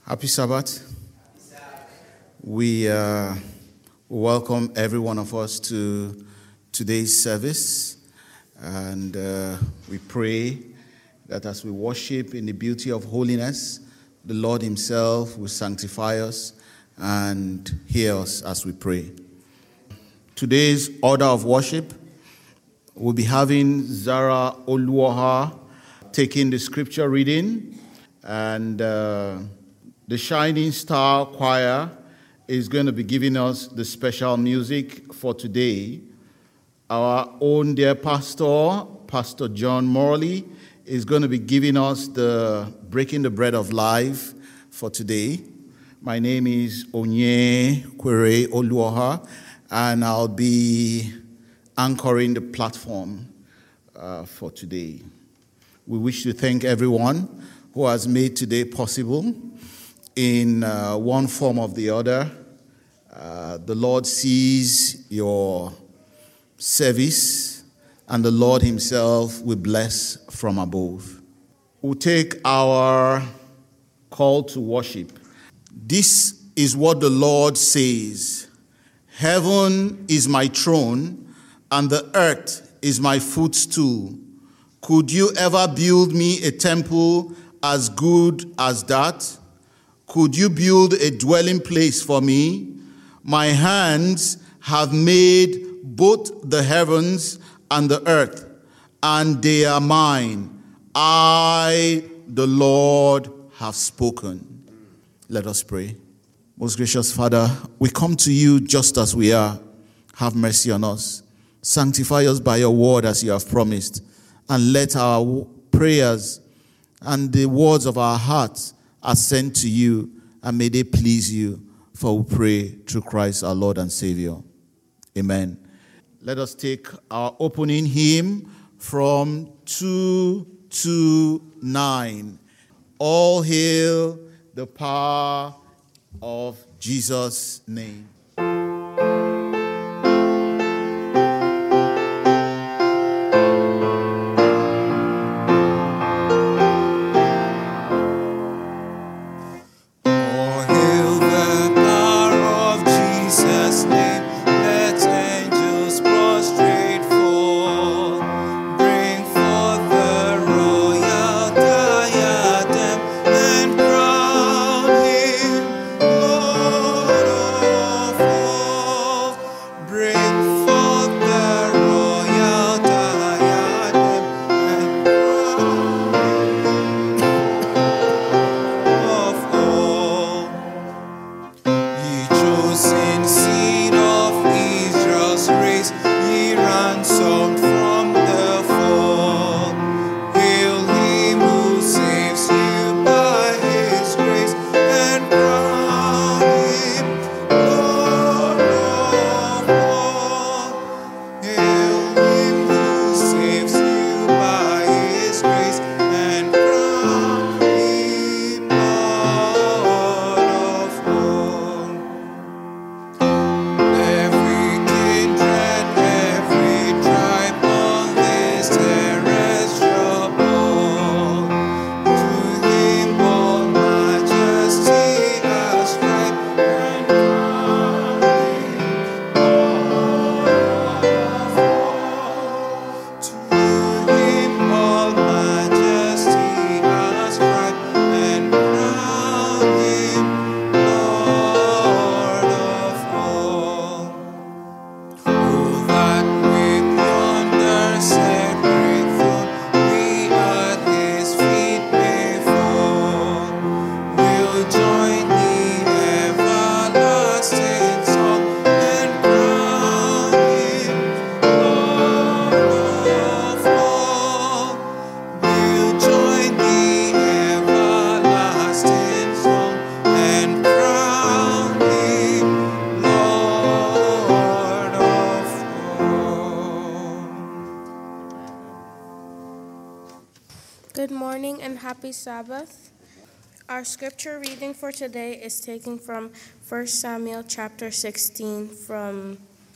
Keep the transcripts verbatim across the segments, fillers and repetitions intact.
Happy Sabbath. We uh, welcome every one of us to today's service, and uh, we pray that as we worship in the beauty of holiness, the Lord himself will sanctify us and hear us as we pray. Today's order of worship, we'll be having Zara Oluoha taking the scripture reading, and uh, the Shining Star Choir is going to be giving us the special music for today. Our own dear pastor, Pastor John Morley, is going to be giving us the Breaking the Bread of Life for today. My name is Onye Kwere Oluoha, and I'll be anchoring the platform uh, for today. We wish to thank everyone who has made today possible in uh, one form or the other. Uh, the Lord sees your service, and the Lord himself will bless from above. We'll take our call to worship. This is what the Lord says: Heaven is my throne, and the earth is my footstool. Could you ever build me a temple as good as that? Could you build a dwelling place for me? My hands have made both the heavens and the earth, and they are mine. I, the Lord, have spoken. Let us pray. Most gracious Father, we come to you just as we are. Have mercy on us. Sanctify us by your word as you have promised, and let our prayers and the words of our hearts ascend to you, and may they please you. For we pray through Christ our Lord and Savior. Amen. Let us take our opening hymn from two two nine. All hail the power of Jesus' name. Happy Sabbath. Our scripture reading for today is taken from First Samuel chapter sixteen from,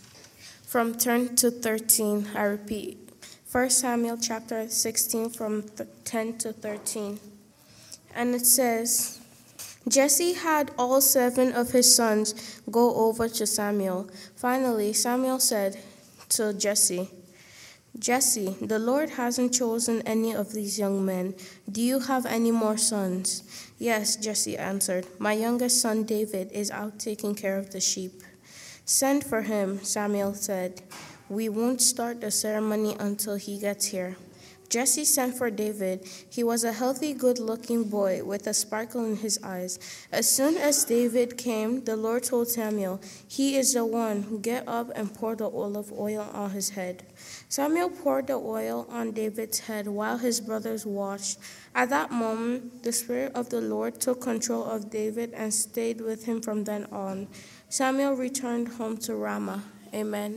from ten to thirteen. I repeat, First Samuel chapter sixteen from ten to thirteen. And it says, Jesse had all seven of his sons go over to Samuel. Finally, Samuel said to Jesse, Jesse, the Lord hasn't chosen any of these young men. Do you have any more sons? Yes, Jesse answered. My youngest son David is out taking care of the sheep. Send for him, Samuel said. We won't start the ceremony until he gets here. Jesse sent for David. He was a healthy, good-looking boy with a sparkle in his eyes. As soon as David came, the Lord told Samuel, He is the one. Get up and pour the olive oil on his head. Samuel poured the oil on David's head while his brothers watched. At that moment, the Spirit of the Lord took control of David and stayed with him from then on. Samuel returned home to Ramah. Amen.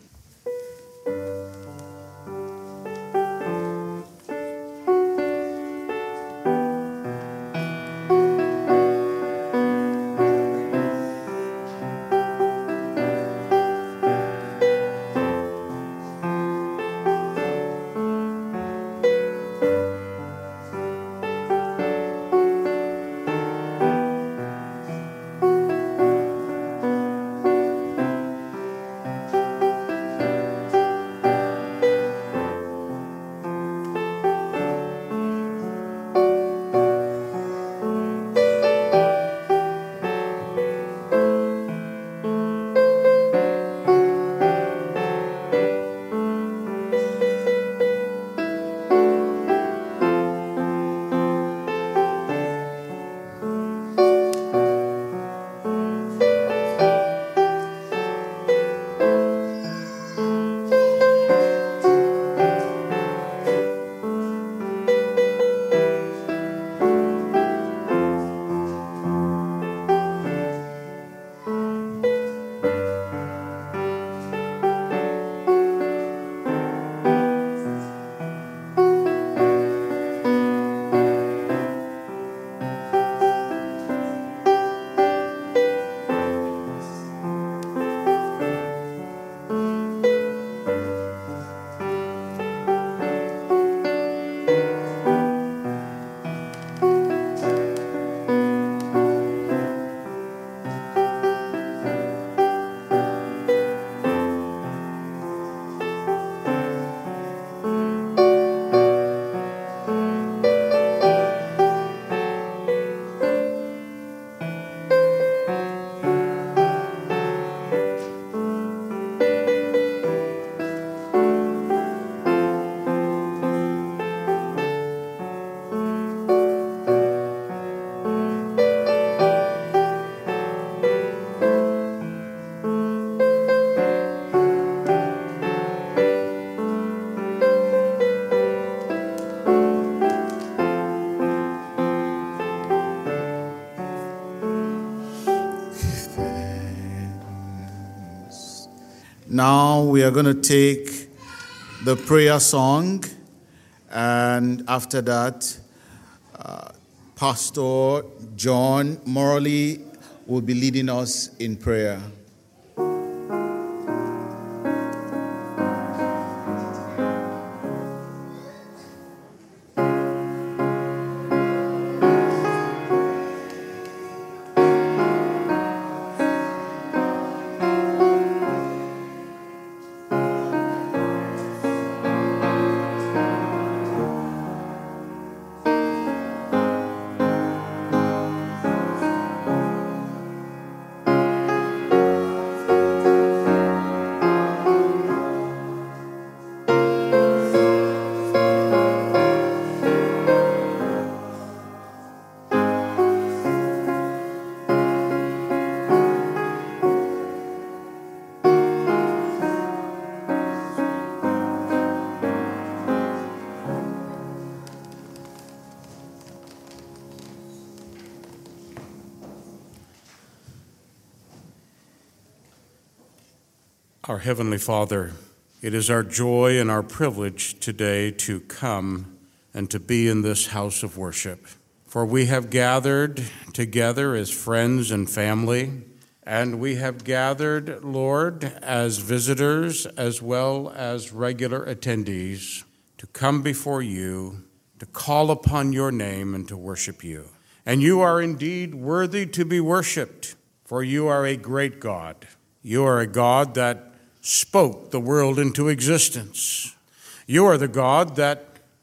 Now we are going to take the prayer song, and after that, uh, Pastor John Morley will be leading us in prayer. Our Heavenly Father, it is our joy and our privilege today to come and to be in this house of worship. For we have gathered together as friends and family, and we have gathered, Lord, as visitors as well as regular attendees to come before you, to call upon your name and to worship you. And you are indeed worthy to be worshiped, for you are a great God. You are a God that spoke the world into existence. You are the God that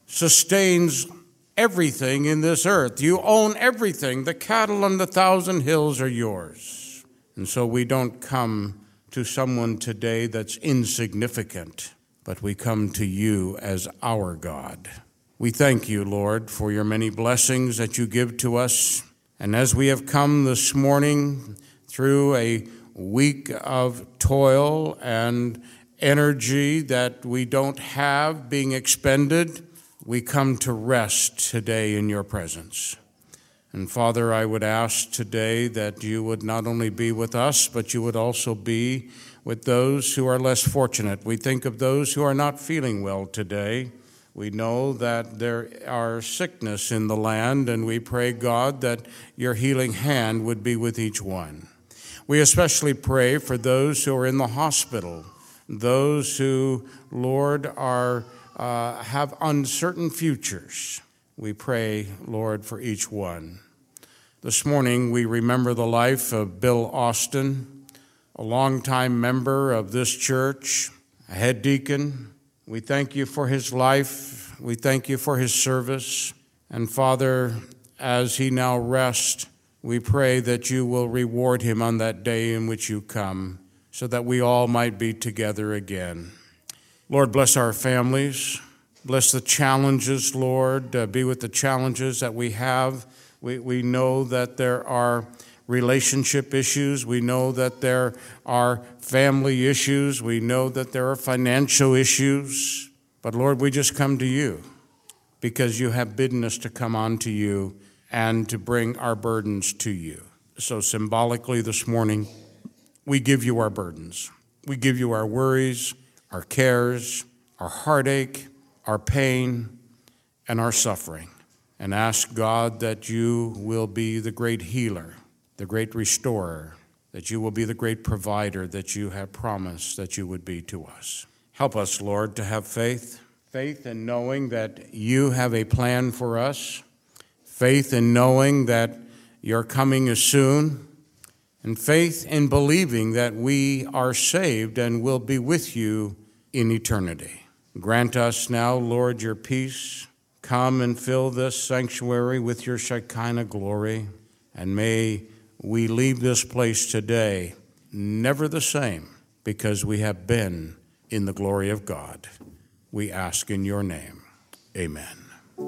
sustains everything in this earth. You own everything. The cattle on the thousand hills are yours. And so we don't come to someone today that's insignificant, but we come to you as our God. We thank you, Lord, for your many blessings that you give to us. And as we have come this morning through a week of toil and energy that we don't have being expended, we come to rest today in your presence. And Father, I would ask today that you would not only be with us, but you would also be with those who are less fortunate. We think of those who are not feeling well today. We know that there are sickness in the land, and we pray, God, that your healing hand would be with each one. We especially pray for those who are in the hospital, those who, Lord, are uh, have uncertain futures. We pray, Lord, for each one. This morning, we remember the life of Bill Austin, a longtime member of this church, a head deacon. We thank you for his life. We thank you for his service. And Father, as he now rests, we pray that you will reward him on that day in which you come, so that we all might be together again. Lord, bless our families. Bless the challenges, Lord. Uh, be with the challenges that we have. We, we know that there are relationship issues. We know that there are family issues. We know that there are financial issues. But Lord, we just come to you because you have bidden us to come on to you and to bring our burdens to you. So symbolically this morning, we give you our burdens. We give you our worries, our cares, our heartache, our pain, and our suffering, and ask God that you will be the great healer, the great restorer, that you will be the great provider that you have promised that you would be to us. Help us, Lord, to have faith, faith in knowing that you have a plan for us, faith in knowing that your coming is soon, and faith in believing that we are saved and will be with you in eternity. Grant us now, Lord, your peace. Come and fill this sanctuary with your Shekinah glory, and may we leave this place today never the same, because we have been in the glory of God. We ask in your name. Amen.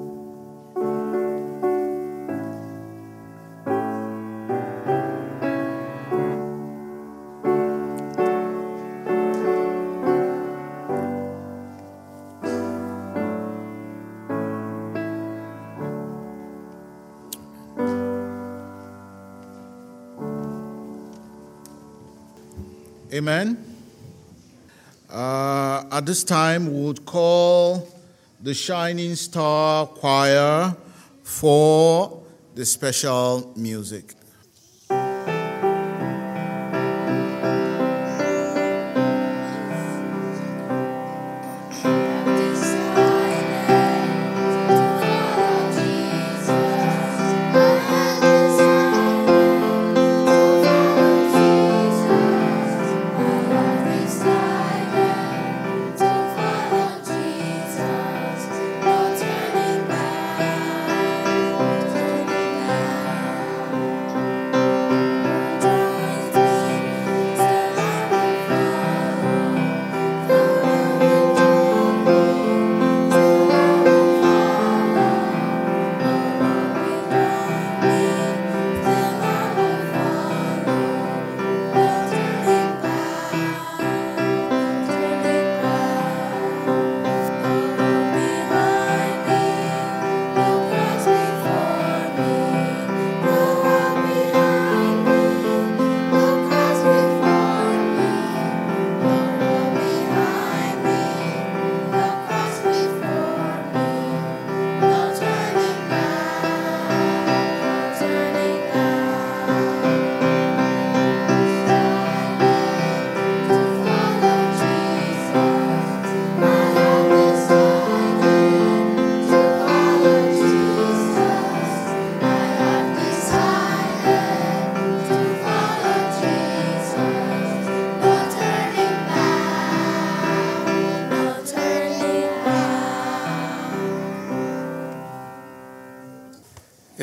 Amen. Uh, at this time, we would call the Shining Star Choir for the special music. Turning back, turning back.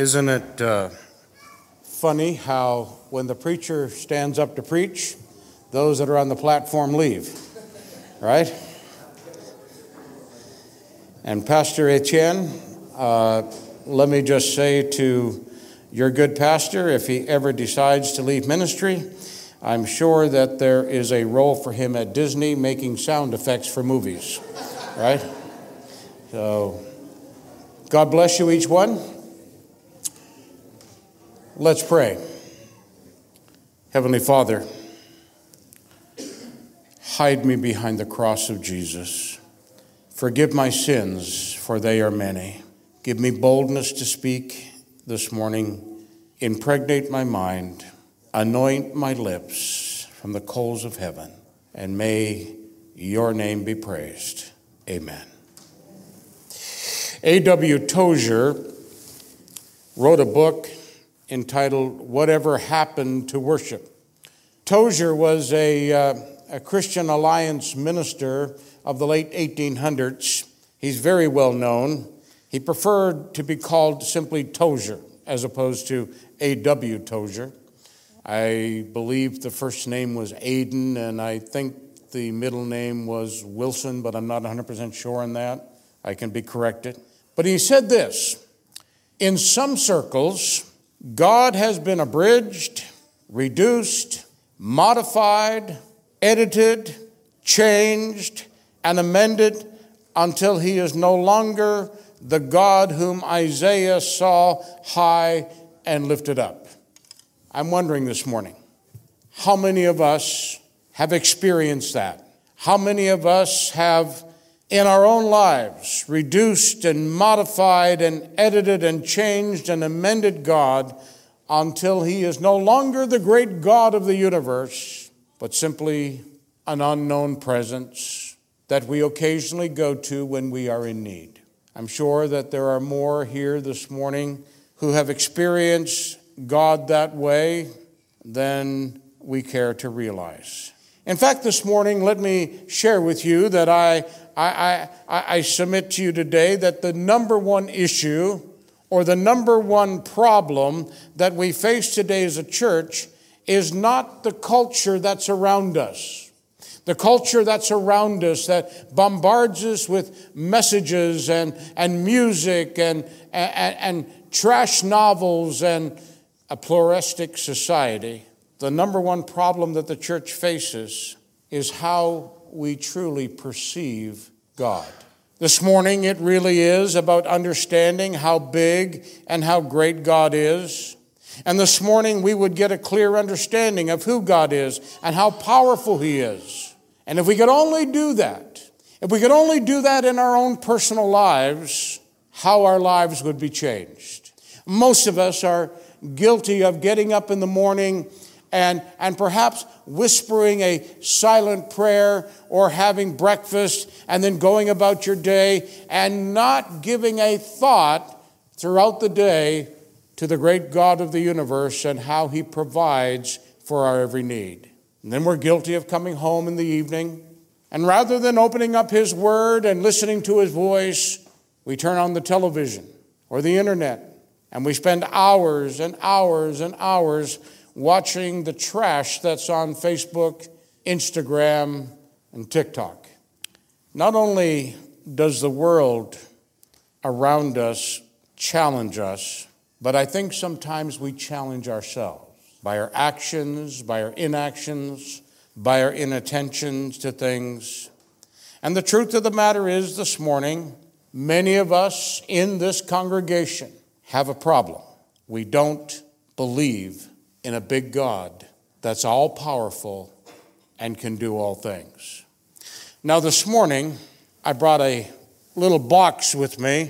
Isn't it uh, funny how when the preacher stands up to preach, those that are on the platform leave, right? And Pastor Etienne, uh, let me just say to your good pastor, if he ever decides to leave ministry, I'm sure that there is a role for him at Disney making sound effects for movies, right? So, God bless you each one. Let's pray. Heavenly Father, hide me behind the cross of Jesus. Forgive my sins, for they are many. Give me boldness to speak this morning. Impregnate my mind. Anoint my lips from the coals of heaven. And may your name be praised. Amen. A W Tozer wrote a book entitled Whatever Happened to Worship. Tozer was a, uh, a Christian Alliance minister of the late eighteen hundreds. He's very well known. He preferred to be called simply Tozer as opposed to A W Tozer. I believe the first name was Aidan, and I think the middle name was Wilson, but I'm not one hundred percent sure on that. I can be corrected. But he said this: in some circles, God has been abridged, reduced, modified, edited, changed, and amended until he is no longer the God whom Isaiah saw high and lifted up. I'm wondering this morning, how many of us have experienced that? How many of us have in our own lives reduced and modified and edited and changed and amended God until he is no longer the great God of the universe, but simply an unknown presence that we occasionally go to when we are in need? I'm sure that there are more here this morning who have experienced God that way than we care to realize. In fact, this morning, let me share with you that I, I, I, I submit to you today that the number one issue or the number one problem that we face today as a church is not the culture that's around us. The culture that's around us that bombards us with messages and, and music and, and, and trash novels and a pluralistic society. The number one problem that the church faces is how we truly perceive God. This morning, it really is about understanding how big and how great God is. And this morning, we would get a clear understanding of who God is and how powerful he is. And if we could only do that, if we could only do that in our own personal lives, how our lives would be changed. Most of us are guilty of getting up in the morning and, and perhaps whispering a silent prayer or having breakfast and then going about your day and not giving a thought throughout the day to the great God of the universe and how he provides for our every need. And then we're guilty of coming home in the evening, and rather than opening up his word and listening to his voice, we turn on the television or the internet, and we spend hours and hours and hours watching the trash that's on Facebook, Instagram, and TikTok. Not only does the world around us challenge us, but I think sometimes we challenge ourselves by our actions, by our inactions, by our inattentions to things. And the truth of the matter is this morning, many of us in this congregation have a problem. We don't believe in a big God that's all-powerful and can do all things. Now this morning, I brought a little box with me,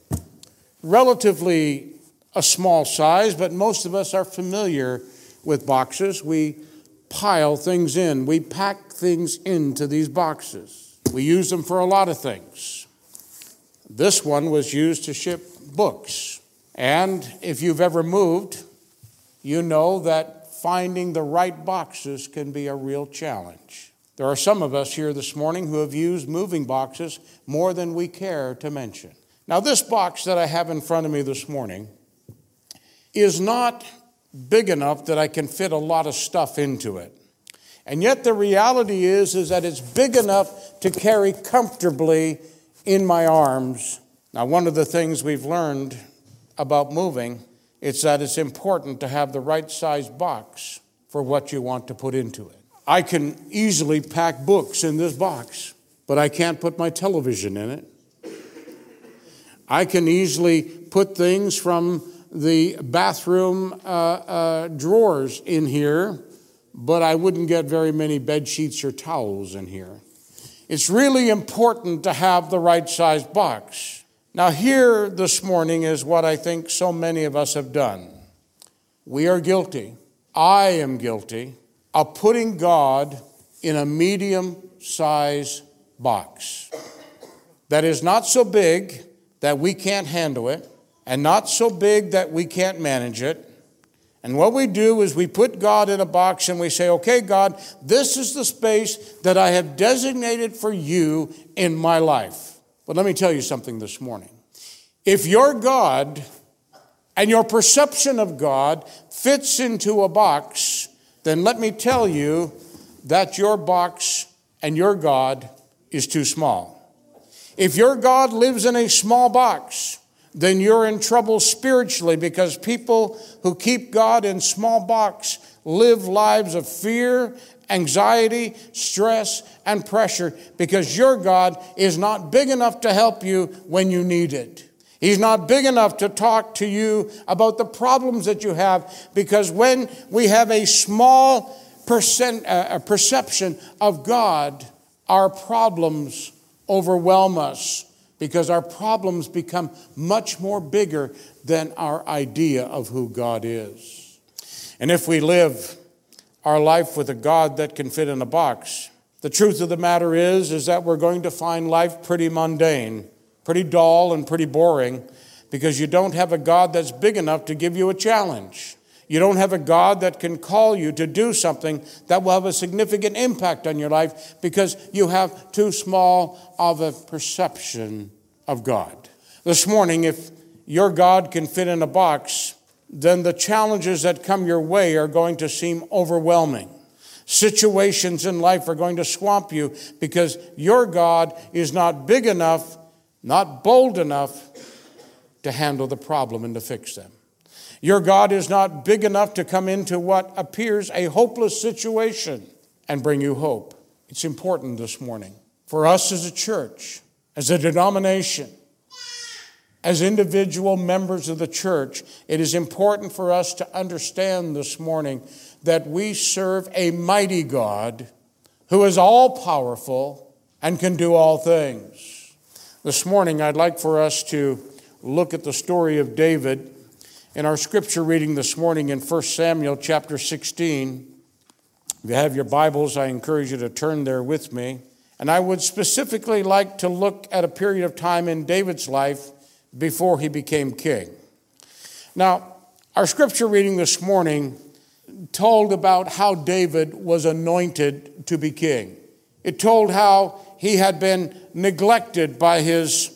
relatively a small size, but most of us are familiar with boxes. We pile things in. We pack things into these boxes. We use them for a lot of things. This one was used to ship books. And if you've ever moved, you know that finding the right boxes can be a real challenge. There are some of us here this morning who have used moving boxes more than we care to mention. Now, this box that I have in front of me this morning is not big enough that I can fit a lot of stuff into it. And yet the reality is, is that it's big enough to carry comfortably in my arms. Now, one of the things we've learned about moving is that it's important to have the right size box for what you want to put into it. I can easily pack books in this box, but I can't put my television in it. I can easily put things from the bathroom uh, uh, drawers in here, but I wouldn't get very many bed sheets or towels in here. It's really important to have the right size box. Now, here this morning is what I think so many of us have done. We are guilty. I am guilty of putting God in a medium size box that is not so big that we can't handle it, and not so big that we can't manage it. And what we do is we put God in a box and we say, okay, God, this is the space that I have designated for you in my life. But let me tell you something this morning. If your God and your perception of God fits into a box, then let me tell you that your box and your God is too small. If your God lives in a small box, then you're in trouble spiritually, because people who keep God in small box live lives of fear, anxiety, stress, and pressure, because your God is not big enough to help you when you need it. He's not big enough to talk to you about the problems that you have, because when we have a small percent, uh, perception of God, our problems overwhelm us, because our problems become much more bigger than our idea of who God is. And if we live our life with a God that can fit in a box, the truth of the matter is, is that we're going to find life pretty mundane, pretty dull and pretty boring, because you don't have a God that's big enough to give you a challenge. You don't have a God that can call you to do something that will have a significant impact on your life, because you have too small of a perception of God. This morning, if your God can fit in a box, then the challenges that come your way are going to seem overwhelming. Situations in life are going to swamp you, because your God is not big enough, not bold enough to handle the problem and to fix them. Your God is not big enough to come into what appears a hopeless situation and bring you hope. It's important this morning for us as a church, as a denomination, as individual members of the church. It is important for us to understand this morning that we serve a mighty God who is all-powerful and can do all things. This morning, I'd like for us to look at the story of David in our scripture reading this morning in First Samuel chapter sixteen. If you have your Bibles, I encourage you to turn there with me. And I would specifically like to look at a period of time in David's life before he became king. Now, our scripture reading this morning told about how David was anointed to be king. It told how he had been neglected by his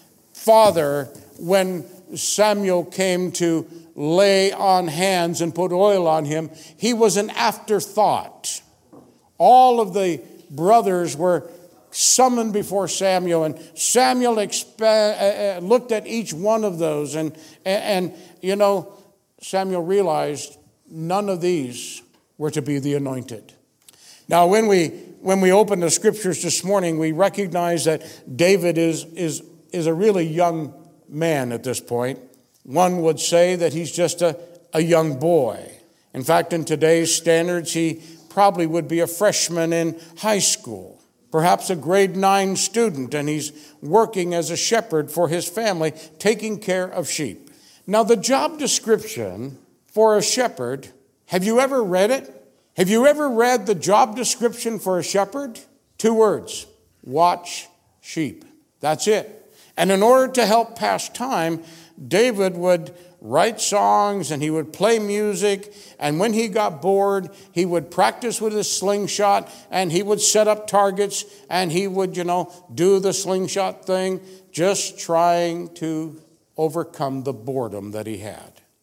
father when Samuel came to lay on hands and put oil on him. He was an afterthought. All of the brothers were summoned before Samuel, and Samuel expa- uh, looked at each one of those, and, and, and, you know, Samuel realized none of these were to be the anointed. Now, when we when we open the scriptures this morning, we recognize that David is is is a really young man at this point. One would say that he's just a, a young boy. In fact, in today's standards, he probably would be a freshman in high school, perhaps a grade nine student, and he's working as a shepherd for his family, taking care of sheep. Now, the job description for a shepherd, have you ever read it? Have you ever read the job description for a shepherd? Two words: watch sheep. That's it. And in order to help pass time, David would write songs and he would play music. And when he got bored, he would practice with his slingshot and he would set up targets and he would, you know, do the slingshot thing, just trying to overcome the boredom that he had.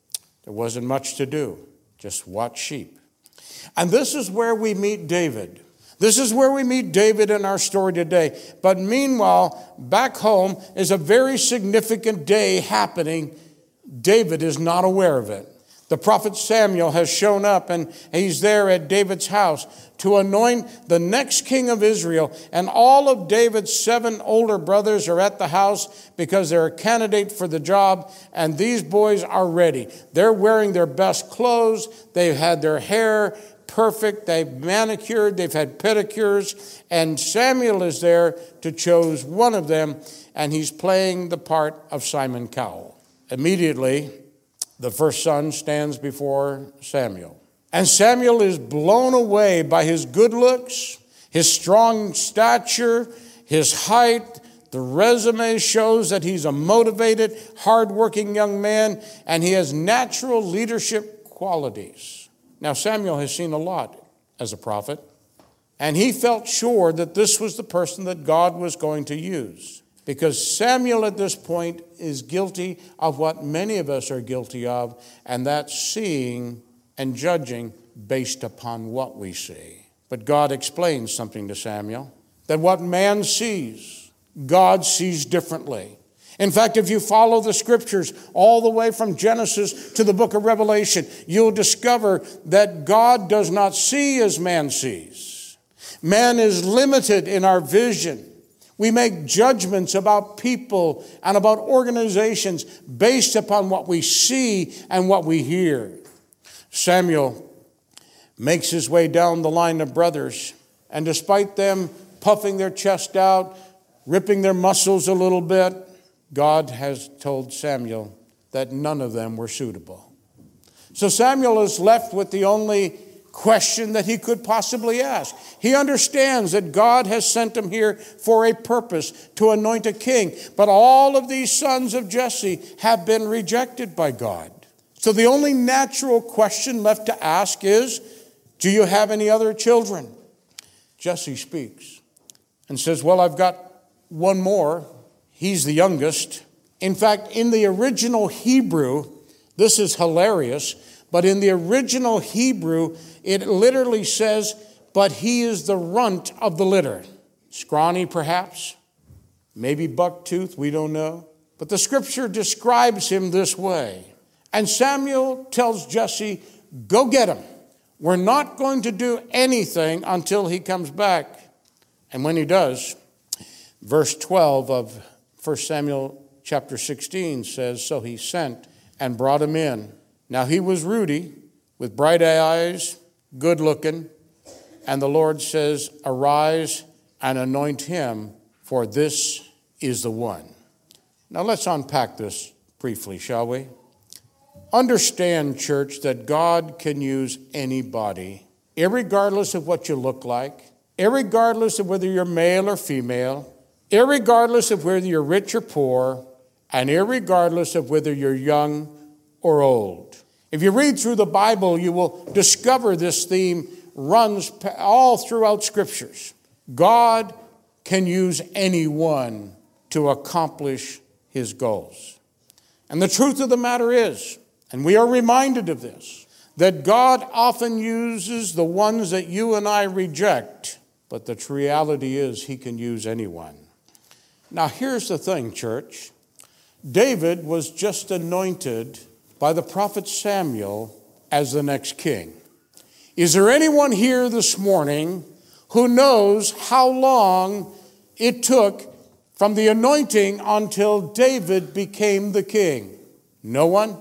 There wasn't much to do, just watch sheep. And this is where we meet David. This is where we meet David in our story today. But meanwhile, back home is a very significant day happening. David is not aware of it. The prophet Samuel has shown up, and he's there at David's house to anoint the next king of Israel. And all of David's seven older brothers are at the house because they're a candidate for the job. And these boys are ready. They're wearing their best clothes. They've had their hair perfect. They've manicured. They've had pedicures. And Samuel is there to choose one of them. And he's playing the part of Simon Cowell. Immediately, the first son stands before Samuel. And Samuel is blown away by his good looks, his strong stature, his height. The resume shows that he's a motivated, hardworking young man, and he has natural leadership qualities. Now, Samuel has seen a lot as a prophet, and he felt sure that this was the person that God was going to use. Because Samuel at this point is guilty of what many of us are guilty of, and that's seeing and judging based upon what we see. But God explains something to Samuel, that what man sees, God sees differently. In fact, if you follow the scriptures all the way from Genesis to the book of Revelation, you'll discover that God does not see as man sees. Man is limited in our vision. We make judgments about people and about organizations based upon what we see and what we hear. Samuel makes his way down the line of brothers, and despite them puffing their chest out, ripping their muscles a little bit, God has told Samuel that none of them were suitable. So Samuel is left with the only question that he could possibly ask. He understands that God has sent him here for a purpose, to anoint a king. But all of these sons of Jesse have been rejected by God. So the only natural question left to ask is, do you have any other children? Jesse speaks and says, well, I've got one more. He's the youngest. In fact, in the original Hebrew, this is hilarious, but in the original Hebrew, it literally says, but he is the runt of the litter. Scrawny, perhaps. Maybe bucktooth, we don't know. But the scripture describes him this way. And Samuel tells Jesse, go get him. We're not going to do anything until he comes back. And when he does, verse twelve of First Samuel chapter sixteen says, so he sent and brought him in. Now he was ruddy, with bright eyes, good looking, and the Lord says, arise and anoint him, for this is the one. Now let's unpack this briefly, shall we? Understand, church, that God can use anybody, irregardless of what you look like, irregardless of whether you're male or female, irregardless of whether you're rich or poor, and irregardless of whether you're young or old. If you read through the Bible, you will discover this theme runs all throughout scriptures. God can use anyone to accomplish his goals. And the truth of the matter is, and we are reminded of this, that God often uses the ones that you and I reject, but the reality is he can use anyone. Now here's the thing, church. David was just anointed by the prophet Samuel as the next king. Is there anyone here this morning who knows how long it took from the anointing until David became the king? No one?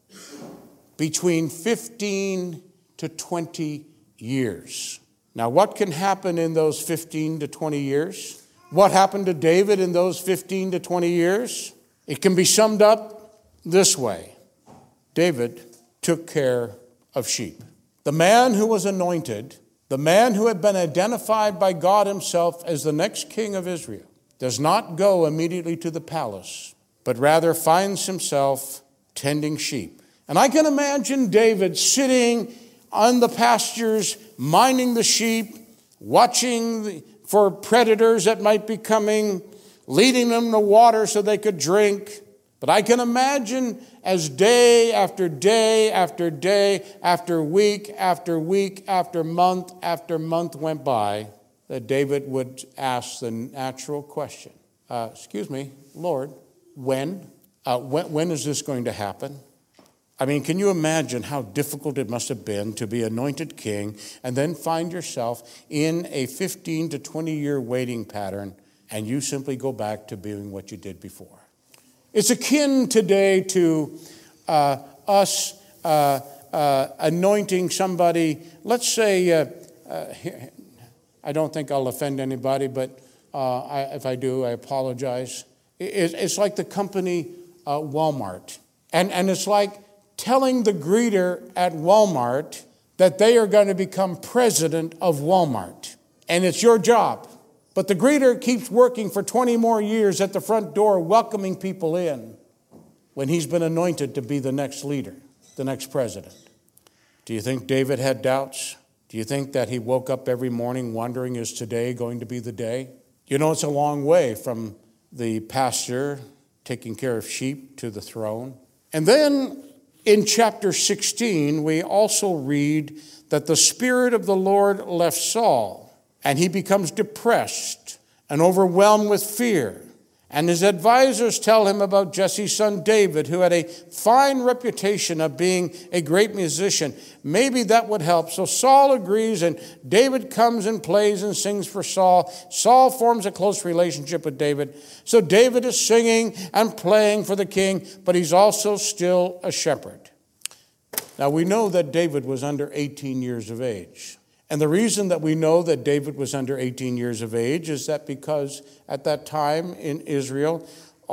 Between fifteen to twenty years. Now, what can happen in those fifteen to twenty years? What happened to David in those fifteen to twenty years? It can be summed up this way. David took care of sheep. The man who was anointed, the man who had been identified by God himself as the next king of Israel, does not go immediately to the palace, but rather finds himself tending sheep. And I can imagine David sitting on the pastures, minding the sheep, watching for predators that might be coming, leading them to water so they could drink, But I can imagine as day after day after day after week after week after month after month went by, that David would ask the natural question, uh, excuse me, Lord, when? Uh, when? When is this going to happen? I mean, can you imagine how difficult it must have been to be anointed king and then find yourself in a fifteen to twenty year waiting pattern and you simply go back to doing what you did before? It's akin today to uh, us uh, uh, anointing somebody. Let's say, uh, uh, I don't think I'll offend anybody, but uh, I, if I do, I apologize. It, it's like the company uh, Walmart. And, and it's like telling the greeter at Walmart that they are going to become president of Walmart. And it's your job. But the greeter keeps working for twenty more years at the front door, welcoming people in when he's been anointed to be the next leader, the next president. Do you think David had doubts? Do you think that he woke up every morning wondering, is today going to be the day? You know, it's a long way from the pasture taking care of sheep to the throne. And then in chapter sixteen, we also read that the Spirit of the Lord left Saul, and he becomes depressed and overwhelmed with fear. And his advisors tell him about Jesse's son David, who had a fine reputation of being a great musician. Maybe that would help. So Saul agrees, and David comes and plays and sings for Saul. Saul forms a close relationship with David. So David is singing and playing for the king, but he's also still a shepherd. Now we know that David was under eighteen years of age. And the reason that we know that David was under eighteen years of age is that because at that time in Israel,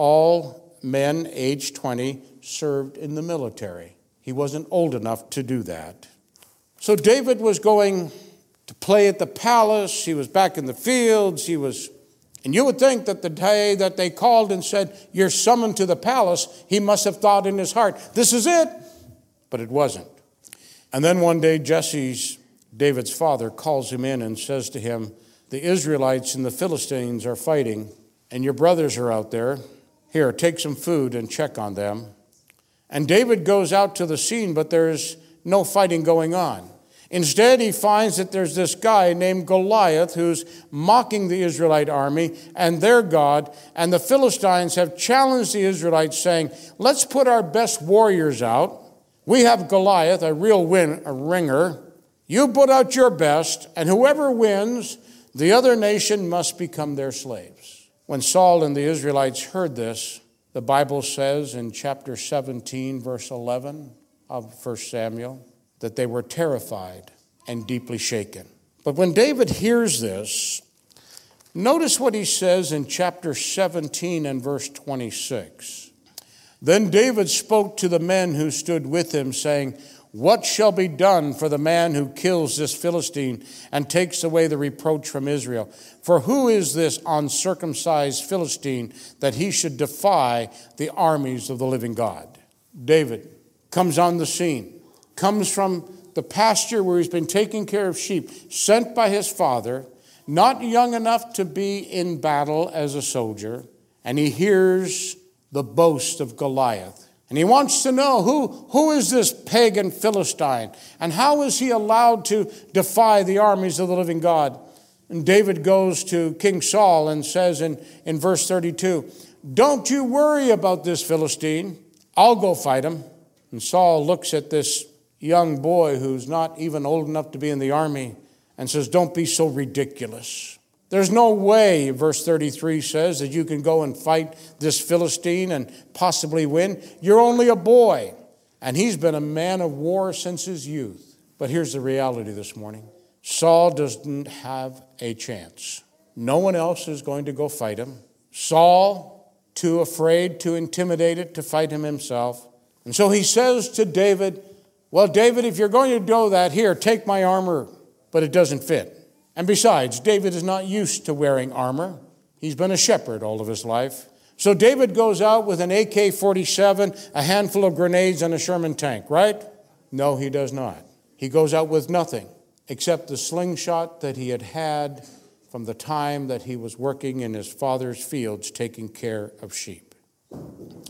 all men aged twenty served in the military. He wasn't old enough to do that. So David was going to play at the palace. He was back in the fields. He was, and you would think that the day that they called and said, "You're summoned to the palace," he must have thought in his heart, "This is it." But it wasn't. And then one day, Jesse's David's father calls him in and says to him, "The Israelites and the Philistines are fighting, and your brothers are out there. Here, take some food and check on them." And David goes out to the scene, but there's no fighting going on. Instead, he finds that there's this guy named Goliath who's mocking the Israelite army and their God, and the Philistines have challenged the Israelites, saying, "Let's put our best warriors out. We have Goliath, a real win, a ringer. You put out your best, and whoever wins, the other nation must become their slaves." When Saul and the Israelites heard this, the Bible says in chapter seventeen, verse eleven of First Samuel, that they were terrified and deeply shaken. But when David hears this, notice what he says in chapter seventeen and verse twenty-six. Then David spoke to the men who stood with him, saying, "What shall be done for the man who kills this Philistine and takes away the reproach from Israel? For who is this uncircumcised Philistine that he should defy the armies of the living God?" David comes on the scene, comes from the pasture where he's been taking care of sheep, sent by his father, not young enough to be in battle as a soldier, and he hears the boast of Goliath. And he wants to know who, who is this pagan Philistine, and how is he allowed to defy the armies of the living God? And David goes to King Saul and says in, in verse thirty-two, "Don't you worry about this Philistine. I'll go fight him." And Saul looks at this young boy who's not even old enough to be in the army and says, "Don't be so ridiculous. There's no way," verse thirty-three says, "that you can go and fight this Philistine and possibly win. You're only a boy." And he's been a man of war since his youth. But here's the reality this morning. Saul doesn't have a chance. No one else is going to go fight him. Saul, too afraid, too intimidated to fight him himself. And so he says to David, "Well, David, if you're going to do that, here, take my armor." But it doesn't fit. And besides, David is not used to wearing armor. He's been a shepherd all of his life. So David goes out with an A K forty-seven, a handful of grenades, and a Sherman tank, right? No, he does not. He goes out with nothing except the slingshot that he had had from the time that he was working in his father's fields taking care of sheep.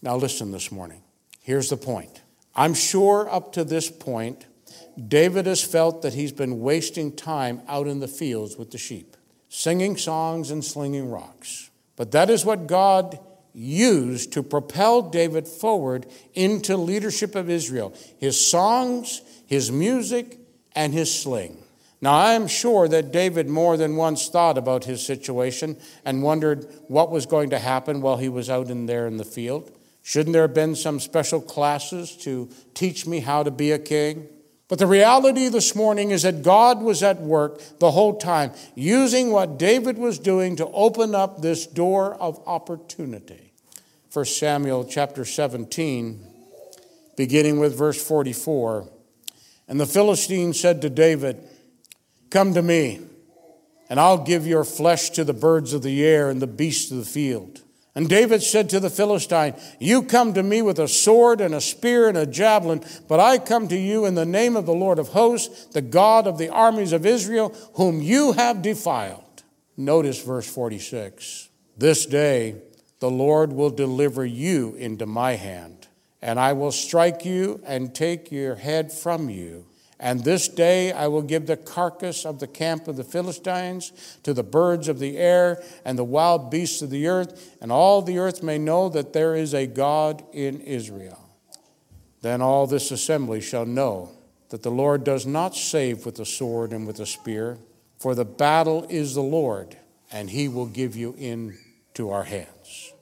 Now listen this morning. Here's the point. I'm sure up to this point, David has felt that he's been wasting time out in the fields with the sheep, singing songs and slinging rocks. But that is what God used to propel David forward into leadership of Israel. His songs, his music, and his sling. Now, I am sure that David more than once thought about his situation and wondered what was going to happen while he was out in there in the field. Shouldn't there have been some special classes to teach me how to be a king? But the reality this morning is that God was at work the whole time, using what David was doing to open up this door of opportunity. First Samuel chapter seventeen, beginning with verse forty-four. And the Philistine said to David, "Come to me, and I'll give your flesh to the birds of the air and the beasts of the field." And David said to the Philistine, "You come to me with a sword and a spear and a javelin, but I come to you in the name of the Lord of hosts, the God of the armies of Israel, whom you have defiled." Notice verse forty-six. "This day the Lord will deliver you into my hand, and I will strike you and take your head from you. And this day I will give the carcass of the camp of the Philistines to the birds of the air and the wild beasts of the earth, and all the earth may know that there is a God in Israel. Then all this assembly shall know that the Lord does not save with the sword and with the spear, for the battle is the Lord, and he will give you into our hands."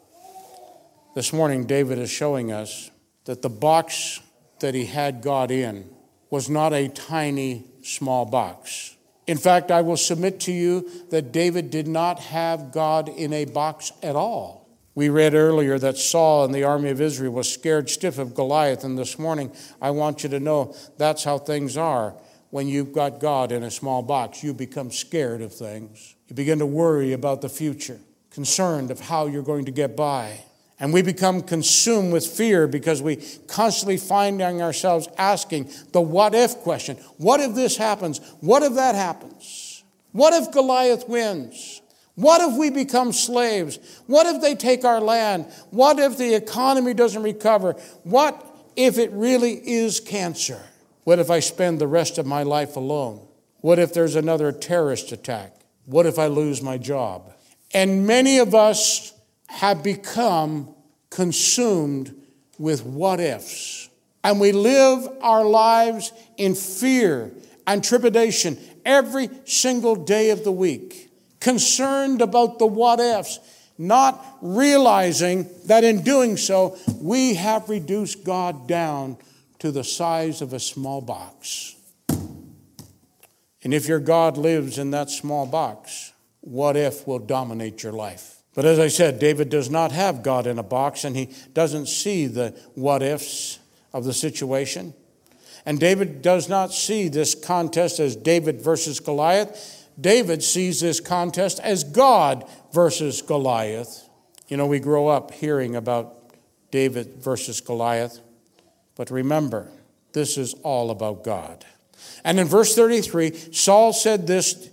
This morning, David is showing us that the box that he had God in was not a tiny, small box. In fact, I will submit to you that David did not have God in a box at all. We read earlier that Saul and the army of Israel was scared stiff of Goliath, and this morning I want you to know that's how things are. When you've got God in a small box, you become scared of things. You begin to worry about the future, concerned of how you're going to get by. And we become consumed with fear because we constantly finding ourselves asking the what if question. What if this happens? What if that happens? What if Goliath wins? What if we become slaves? What if they take our land? What if the economy doesn't recover? What if it really is cancer? What if I spend the rest of my life alone? What if there's another terrorist attack? What if I lose my job? And many of us have become consumed with what ifs. And we live our lives in fear and trepidation every single day of the week, concerned about the what ifs, not realizing that in doing so, we have reduced God down to the size of a small box. And if your God lives in that small box, what if will dominate your life? But as I said, David does not have God in a box, and he doesn't see the what-ifs of the situation. And David does not see this contest as David versus Goliath. David sees this contest as God versus Goliath. You know, we grow up hearing about David versus Goliath. But remember, this is all about God. And in verse thirty-three, Saul said this,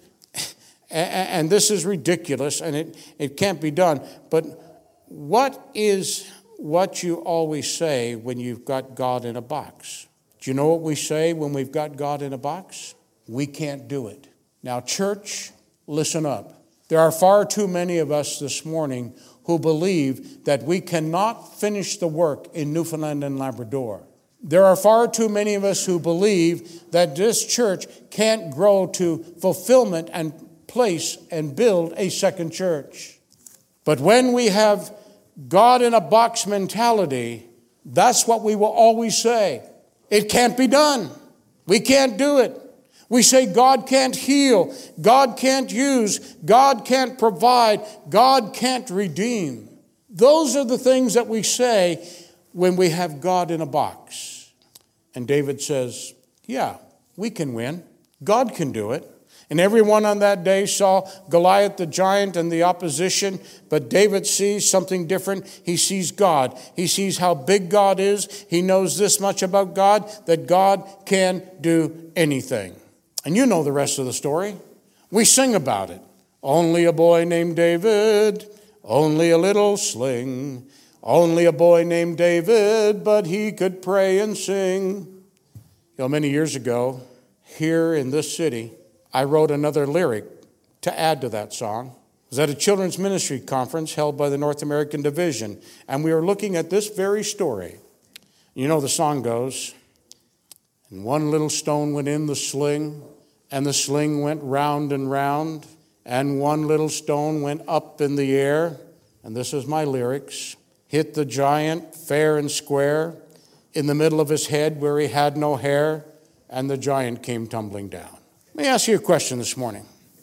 and this is ridiculous, and it, it can't be done. But what is what you always say when you've got God in a box? Do you know what we say when we've got God in a box? We can't do it. Now, church, listen up. There are far too many of us this morning who believe that we cannot finish the work in Newfoundland and Labrador. There are far too many of us who believe that this church can't grow to fulfillment and place and build a second church. But when we have God in a box mentality, that's what we will always say. It can't be done. We can't do it. We say God can't heal. God can't use. God can't provide. God can't redeem. Those are the things that we say when we have God in a box. And David says, yeah, we can win. God can do it. And everyone on that day saw Goliath the giant and the opposition, but David sees something different. He sees God. He sees how big God is. He knows this much about God, that God can do anything. And you know the rest of the story. We sing about it. Only a boy named David, only a little sling, Only a boy named David, but he could pray and sing. You know, many years ago, here in this city, I wrote another lyric to add to that song. It was at a children's ministry conference held by the North American Division, and we were looking at this very story. You know, the song goes, and one little stone went in the sling, and the sling went round and round, and one little stone went up in the air, and this is my lyrics, hit the giant fair and square, in the middle of his head where he had no hair, and the giant came tumbling down. Let me ask you a question this morning.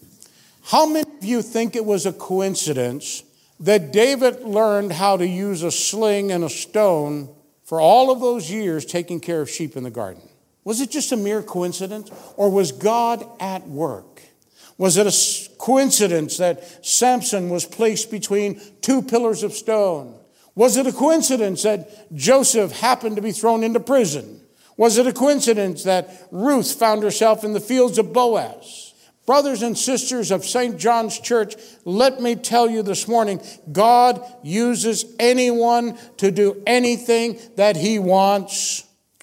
How many of you think it was a coincidence that David learned how to use a sling and a stone for all of those years taking care of sheep in the garden? Was it just a mere coincidence, or was God at work? Was it a coincidence that Samson was placed between two pillars of stone? Was it a coincidence that Joseph happened to be thrown into prison? Was it a coincidence that Ruth found herself in the fields of Boaz? Brothers and sisters of Saint John's Church, let me tell you this morning, God uses anyone to do anything that he wants.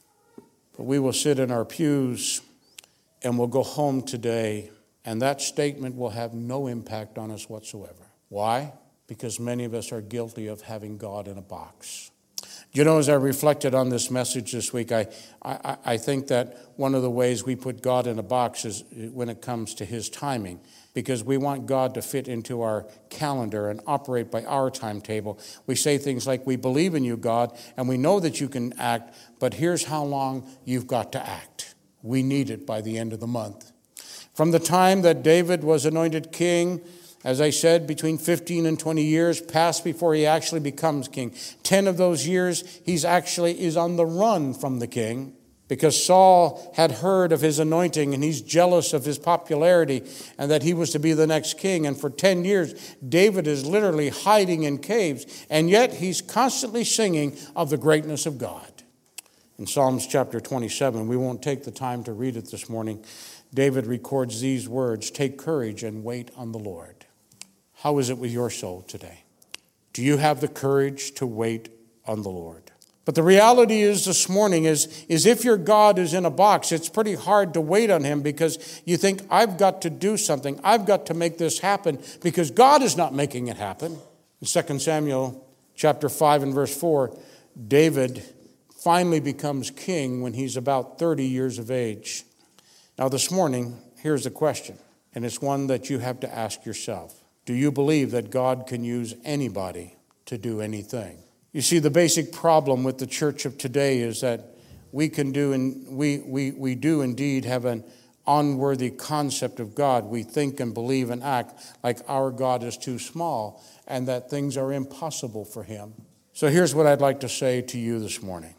But we will sit in our pews and we'll go home today, and that statement will have no impact on us whatsoever. Why? Because many of us are guilty of having God in a box. You know, as I reflected on this message this week, I, I, I think that one of the ways we put God in a box is when it comes to his timing, because we want God to fit into our calendar and operate by our timetable. We say things like, we believe in you, God, and we know that you can act, but here's how long you've got to act. We need it by the end of the month. From the time that David was anointed king, as I said, between fifteen and twenty years passed before he actually becomes king. Ten of those years, he's actually is on the run from the king because Saul had heard of his anointing and he's jealous of his popularity and that he was to be the next king. And for ten years, David is literally hiding in caves, and yet he's constantly singing of the greatness of God. In Psalms chapter twenty-seven, we won't take the time to read it this morning, David records these words, "Take courage and wait on the Lord." How is it with your soul today? Do you have the courage to wait on the Lord? But the reality is this morning is, is if your God is in a box, it's pretty hard to wait on him because you think, I've got to do something. I've got to make this happen because God is not making it happen. In Second Samuel chapter five and verse four, David finally becomes king when he's about thirty years of age. Now this morning, here's the question, and it's one that you have to ask yourself. Do you believe that God can use anybody to do anything? You see, the basic problem with the church of today is that we can do and we we we do indeed have an unworthy concept of God. We think and believe and act like our God is too small and that things are impossible for him. So here's what I'd like to say to you this morning.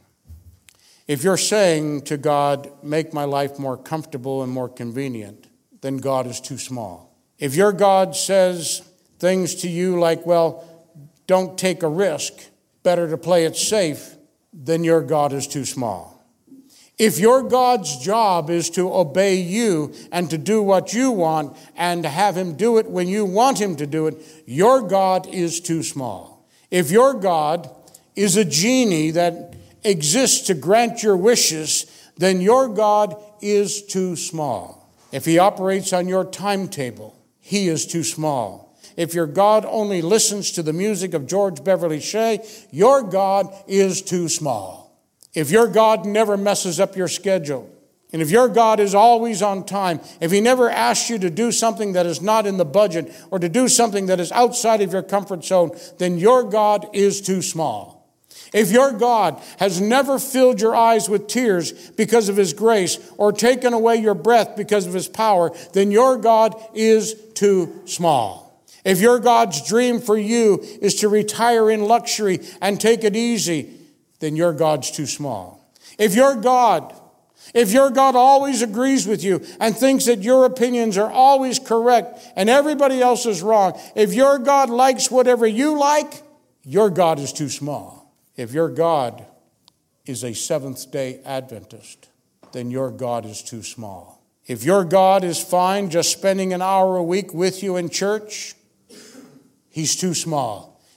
If you're saying to God, make my life more comfortable and more convenient, then God is too small. If your God says things to you like, well, don't take a risk, better to play it safe, then your God is too small. If your God's job is to obey you and to do what you want and to have him do it when you want him to do it, your God is too small. If your God is a genie that exists to grant your wishes, then your God is too small. If he operates on your timetable, he is too small. If your God only listens to the music of George Beverly Shea, your God is too small. If your God never messes up your schedule, and if your God is always on time, if he never asks you to do something that is not in the budget or to do something that is outside of your comfort zone, then your God is too small. If your God has never filled your eyes with tears because of his grace or taken away your breath because of his power, then your God is too small. If your God's dream for you is to retire in luxury and take it easy, then your God's too small. If your God, if your God always agrees with you and thinks that your opinions are always correct and everybody else is wrong, if your God likes whatever you like, your God is too small. If your God is a Seventh-day Adventist, then your God is too small. If your God is fine just spending an hour a week with you in church, he's too small.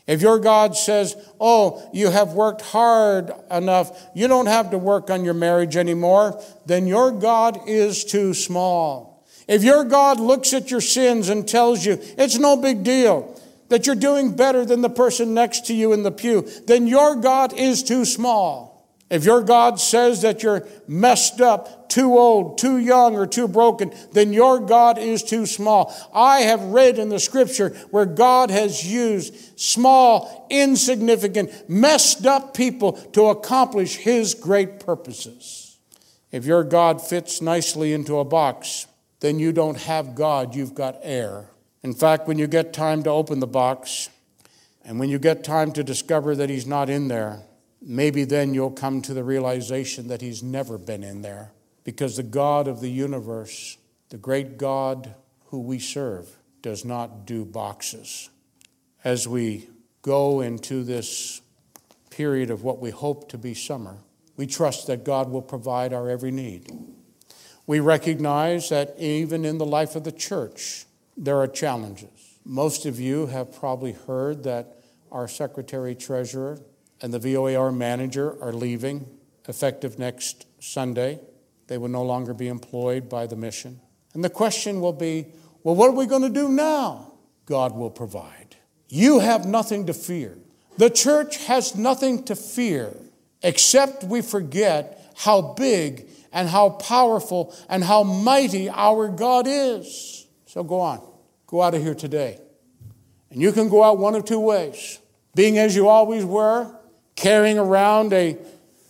If your God says, oh, you have worked hard enough, you don't have to work on your marriage anymore, then your God is too small. If your God looks at your sins and tells you it's no big deal, that you're doing better than the person next to you in the pew, then your God is too small. If your God says that you're messed up, too old, too young, or too broken, then your God is too small. I have read in the Scripture where God has used small, insignificant, messed up people to accomplish His great purposes. If your God fits nicely into a box, then you don't have God, you've got air. In fact, when you get time to open the box, and when you get time to discover that He's not in there, maybe then you'll come to the realization that He's never been in there. Because the God of the universe, the great God who we serve, does not do boxes. As we go into this period of what we hope to be summer, we trust that God will provide our every need. We recognize that even in the life of the church, there are challenges. Most of you have probably heard that our secretary-treasurer and the V O A R manager are leaving effective next Sunday. They will no longer be employed by the mission. And the question will be, well, what are we going to do now? God will provide. You have nothing to fear. The church has nothing to fear, except we forget how big and how powerful and how mighty our God is. So go on. Go out of here today. And you can go out one of two ways. Being as you always were, carrying around a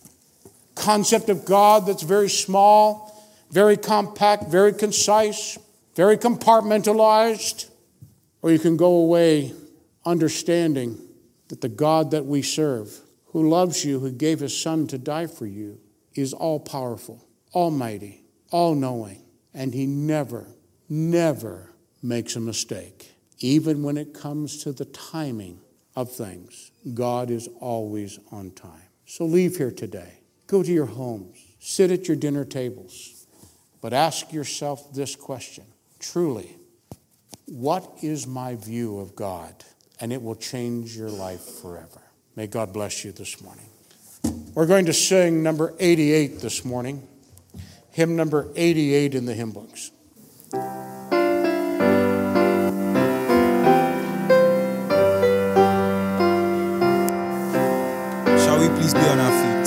concept of God that's very small, very compact, very concise, very compartmentalized. Or you can go away understanding that the God that we serve, who loves you, who gave His Son to die for you, is all-powerful, almighty, all-knowing, and He never, never makes a mistake. Even when it comes to the timing of things, God is always on time. So leave here today. Go to your homes. Sit at your dinner tables. But ask yourself this question. Truly, what is my view of God? And it will change your life forever. May God bless you this morning. We're going to sing number eighty-eight this morning. Hymn number eighty-eight in the hymn books. Shall we please be on our feet?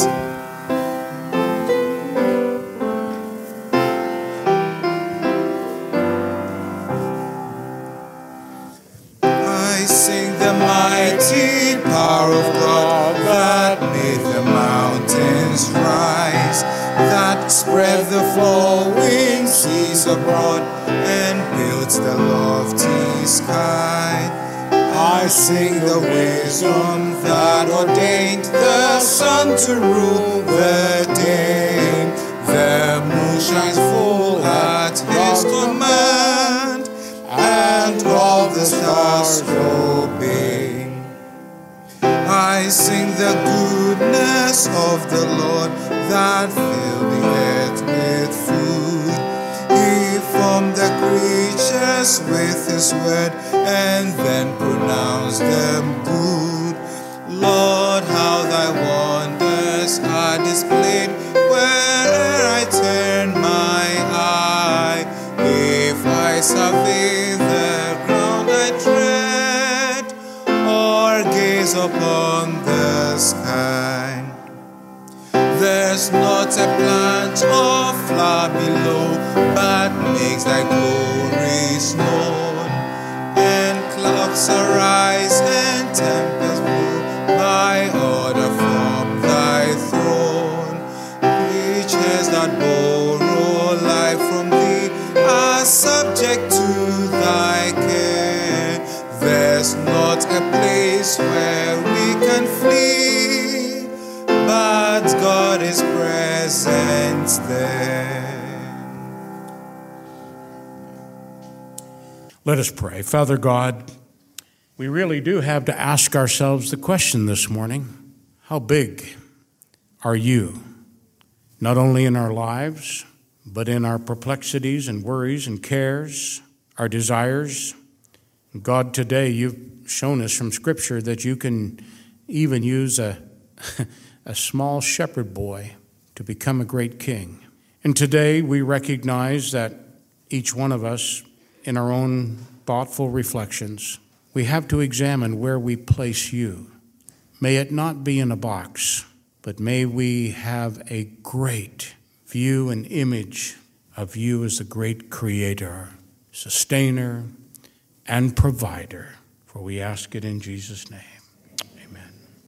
I sing the mighty power of God that made the mountains rise, that spread the flowing seas abroad and built the lofty sky. I sing the wisdom that ordained the sun to rule the day. The moon shines full at His command, and all the stars obey. I sing the goodness of the Lord that filled the earth with food. He formed the creatures with His word and then pronounced them good. Lord, how Thy wonders are displayed where'er I turn my eye. If I survey the ground I tread, or gaze upon the sky, there's not a plant or flower below, but makes Thy glories known. And clouds arise and tempests blow by order from Thy throne. Creatures that borrow life from Thee are subject to Thy care. There's not a place where we can flee, but God is present there. Let us pray. Father God, we really do have to ask ourselves the question this morning: how big are You? Not only in our lives, but in our perplexities and worries and cares, our desires, God, today you've shown us from Scripture that you can even use a, a small shepherd boy to become a great king. And today we recognize that each one of us, in our own thoughtful reflections, we have to examine where we place you. May it not be in a box, but may we have a great view and image of you as the great creator, sustainer, and provider. For we ask it in Jesus' name.